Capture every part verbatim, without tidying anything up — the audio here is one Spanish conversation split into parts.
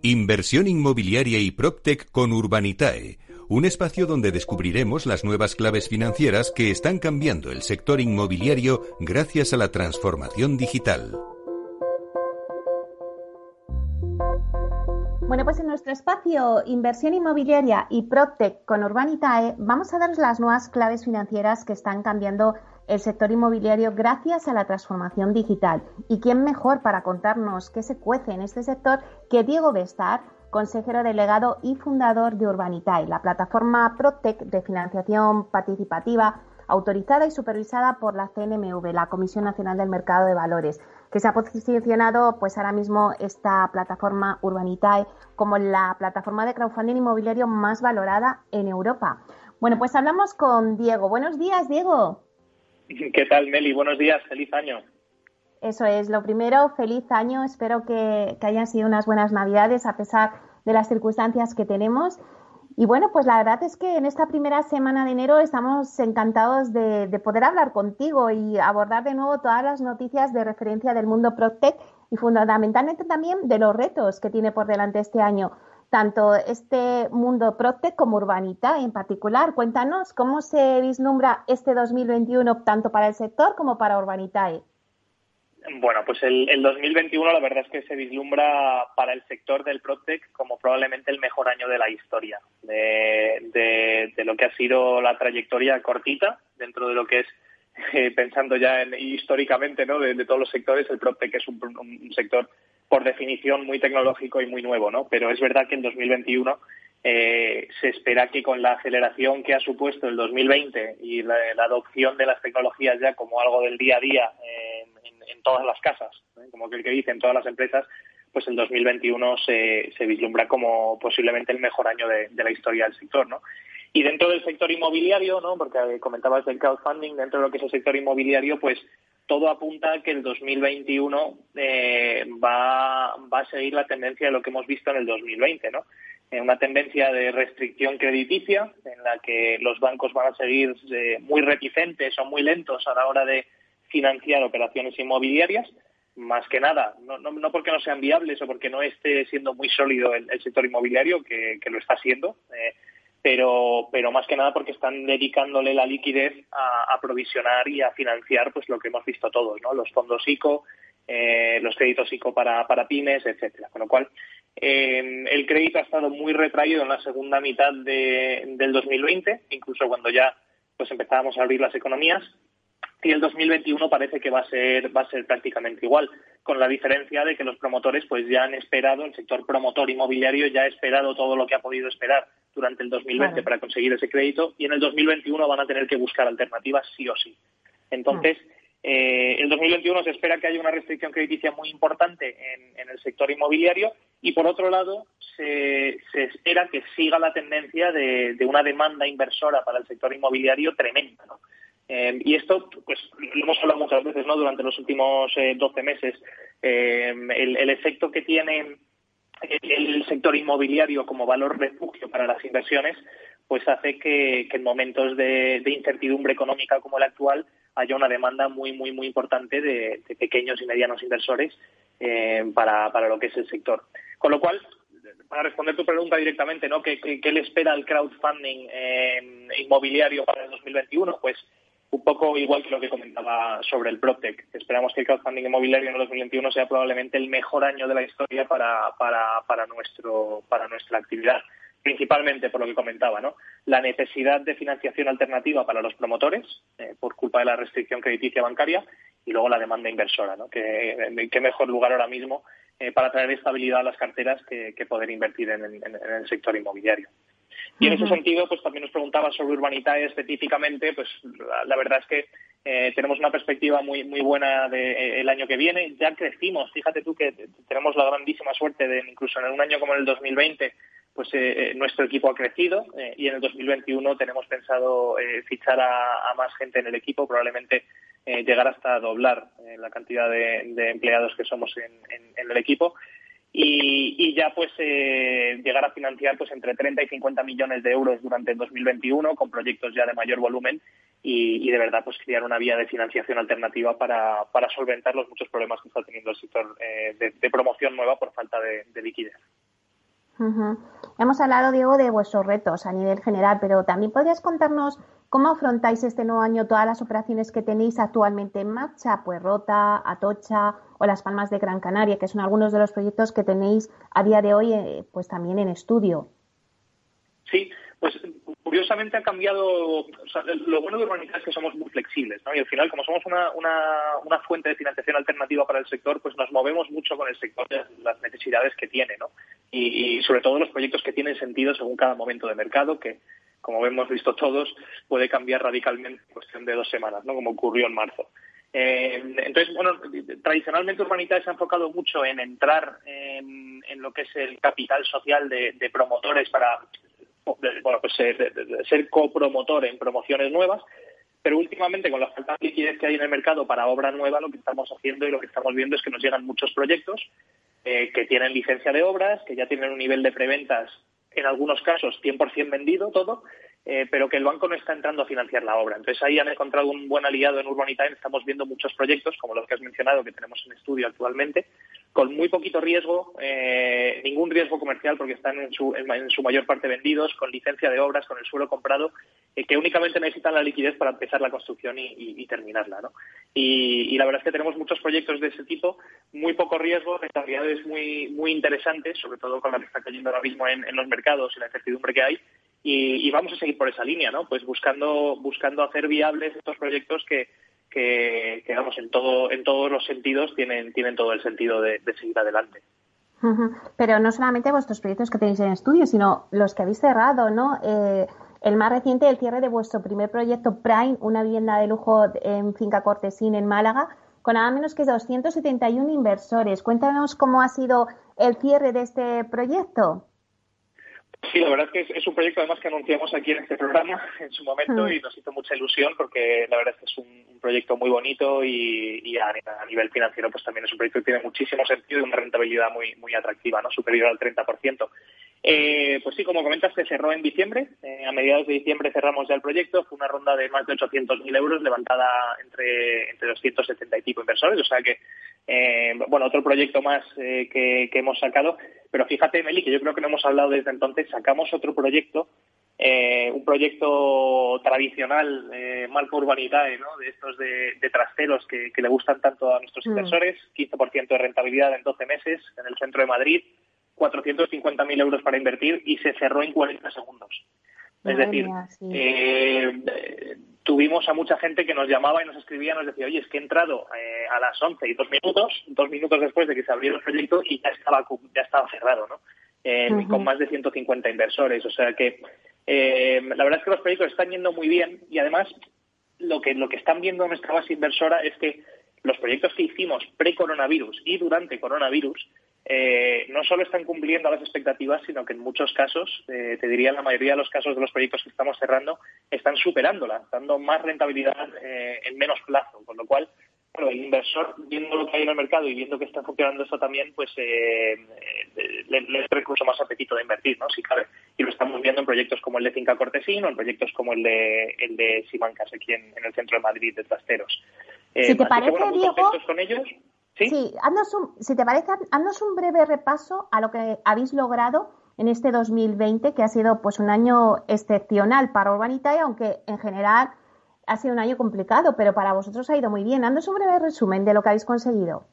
Inversión inmobiliaria y PropTech con Urbanitae, un espacio donde descubriremos las nuevas claves financieras que están cambiando el sector inmobiliario gracias a la transformación digital. Bueno, pues en nuestro espacio Inversión Inmobiliaria y PropTech con Urbanitae vamos a daros las nuevas claves financieras que están cambiando el sector inmobiliario gracias a la transformación digital. ¿Y quién mejor para contarnos qué se cuece en este sector que Diego Bestar, consejero delegado y fundador de Urbanitae, la plataforma PropTech de financiación participativa autorizada y supervisada por la C N M V, la Comisión Nacional del Mercado de Valores, que se ha posicionado pues ahora mismo esta plataforma Urbanitae como la plataforma de crowdfunding inmobiliario más valorada en Europa. Bueno, pues hablamos con Diego. Buenos días, Diego. ¿Qué tal, Meli? Buenos días, feliz año. Eso es, lo primero, feliz año. Espero que, que hayan sido unas buenas Navidades a pesar de las circunstancias que tenemos. Y bueno, pues la verdad es que en esta primera semana de enero estamos encantados de, de poder hablar contigo y abordar de nuevo todas las noticias de referencia del mundo PropTech y fundamentalmente también de los retos que tiene por delante este año, tanto este mundo PropTech como Urbanitae en particular. Cuéntanos cómo se vislumbra este dos mil veintiuno tanto para el sector como para Urbanitae. Bueno, pues el, el dos mil veintiuno la verdad es que se vislumbra para el sector del PropTech como probablemente el mejor año de la historia, de, de, de lo que ha sido la trayectoria cortita dentro de lo que es, eh, pensando ya en, históricamente, ¿no? de, de todos los sectores. El PropTech es un, un sector por definición muy tecnológico y muy nuevo, ¿no? Pero es verdad que en dos mil veintiuno eh, se espera que con la aceleración que ha supuesto el dos mil veinte y la, la adopción de las tecnologías ya como algo del día a día eh, en, en todas las casas, ¿eh? Como que el que dice en todas las empresas, pues el dos mil veintiuno se, se vislumbra como posiblemente el mejor año de, de la historia del sector, ¿no? Y dentro del sector inmobiliario, ¿no? Porque comentabas del crowdfunding, dentro de lo que es el sector inmobiliario, pues todo apunta a que el dos mil veintiuno eh, va, va a seguir la tendencia de lo que hemos visto en el dos mil veinte, ¿no? Eh, una tendencia de restricción crediticia en la que los bancos van a seguir eh, muy reticentes o muy lentos a la hora de financiar operaciones inmobiliarias, más que nada, no, no, no porque no sean viables o porque no esté siendo muy sólido el, el sector inmobiliario, que, que lo está siendo, eh, pero pero más que nada porque están dedicándole la liquidez a, a provisionar y a financiar pues lo que hemos visto todos, ¿no? Los fondos ICO, eh, los créditos ICO para, para pymes, etcétera. Con lo cual, eh, el crédito ha estado muy retraído en la segunda mitad de, del dos mil veinte, incluso cuando ya pues empezábamos a abrir las economías. Y el dos mil veintiuno parece que va a ser va a ser prácticamente igual, con la diferencia de que los promotores pues ya han esperado, el sector promotor inmobiliario ya ha esperado todo lo que ha podido esperar durante el dos mil veinte claro. para conseguir ese crédito, y en el dos mil veintiuno van a tener que buscar alternativas sí o sí. Entonces, eh, el dos mil veintiuno se espera que haya una restricción crediticia muy importante en, en el sector inmobiliario, y por otro lado se, se espera que siga la tendencia de, de una demanda inversora para el sector inmobiliario tremenda, ¿no? Eh, y esto, pues lo hemos hablado muchas veces, ¿no? Durante los últimos eh, doce meses, eh, el, el efecto que tiene el, el sector inmobiliario como valor refugio para las inversiones, pues hace que, que en momentos de, de incertidumbre económica como el actual haya una demanda muy, muy, muy importante de, de pequeños y medianos inversores eh, para, para lo que es el sector. Con lo cual, para responder tu pregunta directamente, ¿no? ¿Qué, qué, qué le espera al crowdfunding eh, inmobiliario para el dos mil veintiuno? Pues un poco igual que lo que comentaba sobre el PropTech. Esperamos que el crowdfunding inmobiliario en el dos mil veintiuno sea probablemente el mejor año de la historia para, para, para, nuestro, para nuestra actividad, principalmente por lo que comentaba, ¿no? La necesidad de financiación alternativa para los promotores, eh, por culpa de la restricción crediticia bancaria, y luego la demanda inversora, ¿no? Que, qué mejor lugar ahora mismo eh, para traer estabilidad a las carteras que, que poder invertir en, en, en el sector inmobiliario. Y en ese sentido, pues también nos preguntaba sobre Urbanitae específicamente. Pues la, la verdad es que eh, tenemos una perspectiva muy muy buena de eh, el año que viene. Ya crecimos, fíjate tú que tenemos la grandísima suerte de, incluso en un año como en el dos mil veinte, pues eh, nuestro equipo ha crecido, eh, y en el dos mil veintiuno tenemos pensado eh, fichar a, a más gente en el equipo, probablemente eh, llegar hasta doblar eh, la cantidad de, de empleados que somos en, en, en el equipo. Y, y ya pues eh, llegar a financiar pues entre treinta y cincuenta millones de euros durante el dos mil veintiuno, con proyectos ya de mayor volumen, y, y de verdad pues crear una vía de financiación alternativa para, para solventar los muchos problemas que está teniendo el sector eh, de, de promoción nueva por falta de, de liquidez. Uh-huh. Hemos hablado, Diego, de vuestros retos a nivel general, pero también podrías contarnos cómo afrontáis este nuevo año todas las operaciones que tenéis actualmente en marcha, pues Rota, Atocha o Las Palmas de Gran Canaria, que son algunos de los proyectos que tenéis a día de hoy, eh, pues también en estudio. Sí, pues curiosamente ha cambiado, o sea, lo bueno de Urbanitae es que somos muy flexibles, ¿no? Y al final, como somos una, una, una fuente de financiación alternativa para el sector, pues nos movemos mucho con el sector de las necesidades que tiene, ¿no? Y, y sobre todo los proyectos que tienen sentido según cada momento de mercado, que como hemos visto todos, puede cambiar radicalmente en cuestión de dos semanas, ¿no? Como ocurrió en marzo. Eh, entonces, bueno, tradicionalmente Urbanitae se ha enfocado mucho en entrar en, en lo que es el capital social de, de promotores para bueno, pues ser, ser copromotor en promociones nuevas, pero últimamente con la falta de liquidez que hay en el mercado para obra nueva, lo que estamos haciendo y lo que estamos viendo es que nos llegan muchos proyectos eh, que tienen licencia de obras, que ya tienen un nivel de preventas, en algunos casos cien por ciento vendido todo, eh, pero que el banco no está entrando a financiar la obra. Entonces ahí han encontrado un buen aliado en Urbanitae. Estamos viendo muchos proyectos, como los que has mencionado, que tenemos en estudio actualmente, con muy poquito riesgo, eh, ningún riesgo comercial porque están en su, en su mayor parte vendidos, con licencia de obras, con el suelo comprado, eh, que únicamente necesitan la liquidez para empezar la construcción y, y, y terminarla, ¿no? Y, y la verdad es que tenemos muchos proyectos de ese tipo, muy poco riesgo, rentabilidades muy muy interesantes, sobre todo con la que está cayendo ahora mismo en, en los mercados y la incertidumbre que hay, y, y vamos a seguir por esa línea, ¿no? Pues buscando buscando hacer viables estos proyectos que Que, que vamos, en todo en todos los sentidos tienen tienen todo el sentido de, de seguir adelante. Uh-huh. Pero no solamente vuestros proyectos que tenéis en estudio, sino los que habéis cerrado, ¿no? Eh, el más reciente, el cierre de vuestro primer proyecto Prime, una vivienda de lujo en Finca Cortesín en Málaga, con nada menos que doscientos setenta y uno inversores. Cuéntanos cómo ha sido el cierre de este proyecto. Sí, la verdad es que es, es un proyecto además que anunciamos aquí en este programa en su momento y nos hizo mucha ilusión porque la verdad es que es un, un proyecto muy bonito y, y a, a nivel financiero pues también es un proyecto que tiene muchísimo sentido y una rentabilidad muy muy atractiva, ¿no? Superior al treinta por ciento. Eh, pues sí, como comentas, se cerró en diciembre. Eh, a mediados de diciembre cerramos ya el proyecto. Fue una ronda de más de ochocientos mil euros levantada entre, entre doscientos setenta y pico inversores. O sea que, eh, bueno, otro proyecto más eh, que, que hemos sacado. Pero fíjate, Meli, que yo creo que no hemos hablado desde entonces. Sacamos otro proyecto, eh, un proyecto tradicional, eh, marco Urbanitae, ¿no? De estos de, de trasteros que, que le gustan tanto a nuestros mm. inversores. quince por ciento de rentabilidad en doce meses en el centro de Madrid. cuatrocientos cincuenta mil euros para invertir y se cerró en cuarenta segundos. Es Madre decir, mía, sí. eh, tuvimos a mucha gente que nos llamaba y nos escribía, nos decía, oye, es que he entrado eh, a las once y dos minutos, dos minutos después de que se abrió el proyecto y ya estaba ya estaba cerrado, ¿no? Eh, uh-huh. Con más de ciento cincuenta inversores. O sea que eh, la verdad es que los proyectos están yendo muy bien y además lo que lo que están viendo nuestra base inversora es que los proyectos que hicimos pre-coronavirus y durante coronavirus Eh, no solo están cumpliendo las expectativas, sino que en muchos casos, eh, te diría en la mayoría de los casos de los proyectos que estamos cerrando, están superándola, dando más rentabilidad eh, en menos plazo, con lo cual, bueno, el inversor, viendo lo que hay en el mercado y viendo que está funcionando esto también, pues eh, eh, le, le trae incluso más apetito de invertir, ¿no? Si cabe. Y lo estamos viendo en proyectos como el de Finca Cortesín o en proyectos como el de el de Simancas, aquí en, en el centro de Madrid, de Trasteros. Eh, si te parece, que, bueno, muy Diego... contentos con ellos. Sí, sí haznos un, si te parece, haznos un breve repaso a lo que habéis logrado en este dos mil veinte, que ha sido pues un año excepcional para Urbanitae, aunque en general ha sido un año complicado, pero para vosotros ha ido muy bien. Haznos un breve resumen de lo que habéis conseguido.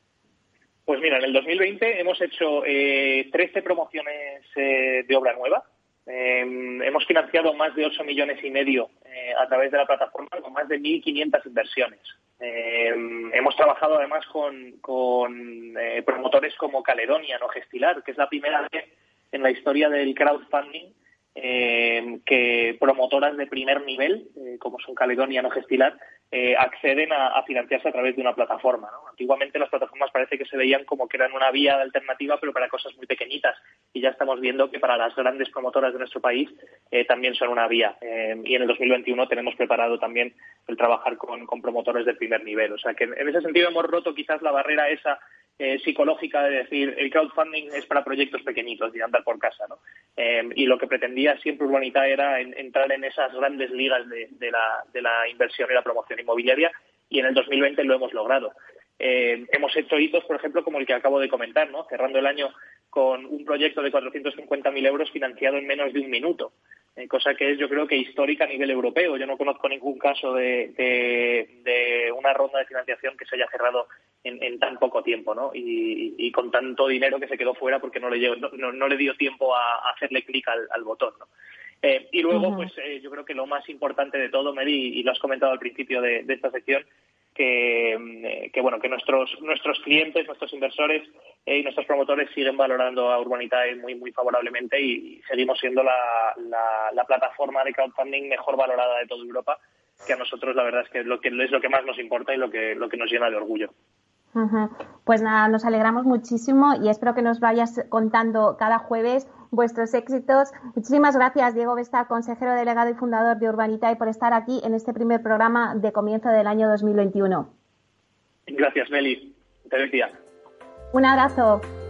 Pues mira, en el dos mil veinte hemos hecho eh, trece promociones eh, de obra nueva. Eh, hemos financiado más de ocho millones y medio eh, a través de la plataforma con más de mil quinientas inversiones. Eh, hemos trabajado además con, con eh, promotores como Caledonia, no Gestilar, que es la primera vez en la historia del crowdfunding eh, que promotoras de primer nivel, eh, como son Caledonia, no Gestilar, eh, acceden a, a financiarse a través de una plataforma, ¿no? Antiguamente las plataformas parece que se veían como que eran una vía alternativa, pero para cosas muy pequeñitas, y ya estamos viendo que para las grandes promotoras de nuestro país eh, también son una vía. Eh, y en el dos mil veintiuno tenemos preparado también el trabajar con, con promotores de primer nivel. O sea que en ese sentido hemos roto quizás la barrera esa eh, psicológica de decir el crowdfunding es para proyectos pequeñitos y de andar por casa, ¿no? Eh, y lo que pretendía siempre Urbanitae era en, entrar en esas grandes ligas de, de, la, de la inversión y la promoción inmobiliaria, y en el dos mil veinte lo hemos logrado. eh, hemos hecho hitos, por ejemplo, como el que acabo de comentar, ¿no? Cerrando el año con un proyecto de cuatrocientos cincuenta mil euros financiado en menos de un minuto, eh, cosa que es, yo creo que histórica a nivel europeo. Yo no conozco ningún caso de, de, de una ronda de financiación que se haya cerrado en, en tan poco tiempo, ¿no? Y, y con tanto dinero que se quedó fuera porque no le, dio, no, no, no le dio tiempo a, a hacerle clic al, al botón, ¿no? Eh, y luego, uh-huh. pues eh, yo creo que lo más importante de todo, Mary, y lo has comentado al principio de, de esta sección, que, eh, que bueno, que nuestros nuestros clientes, nuestros inversores eh, y nuestros promotores siguen valorando a Urbanitae muy muy favorablemente y, y seguimos siendo la, la, la plataforma de crowdfunding mejor valorada de toda Europa, que a nosotros la verdad es que es lo que es lo que más nos importa y lo que lo que nos llena de orgullo. Uh-huh. Pues nada, nos alegramos muchísimo y espero que nos vayas contando cada jueves vuestros éxitos. Muchísimas gracias, Diego Vesta, consejero delegado y fundador de Urbanitae, por estar aquí en este primer programa de comienzo del año dos mil veintiuno. Gracias, Meli. Te bendiga. Un abrazo.